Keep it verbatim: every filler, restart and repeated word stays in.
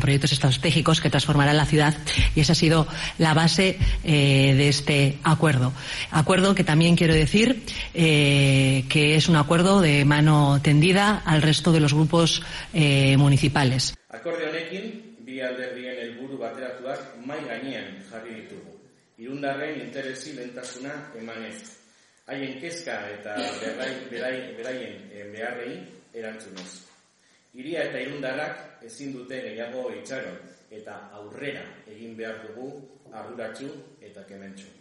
proyectos estratégicos que transformarán la ciudad, y esa ha sido la base eh, de este acuerdo. Acuerdo que también quiero decir eh, que es un acuerdo de mano tendida al resto de los grupos eh, municipales. Akorde honekin, bi alderdien helburu bateratuak mai gainean jarri ditugu. Irundarren interesi lehentasuna emanez. Haien kezka eta berai, berai, beraien beharrei erantzunez. Hiria eta irundarrak ezin dute gehiago itxaron eta aurrera egin behar dugu arduratsu eta kementsu.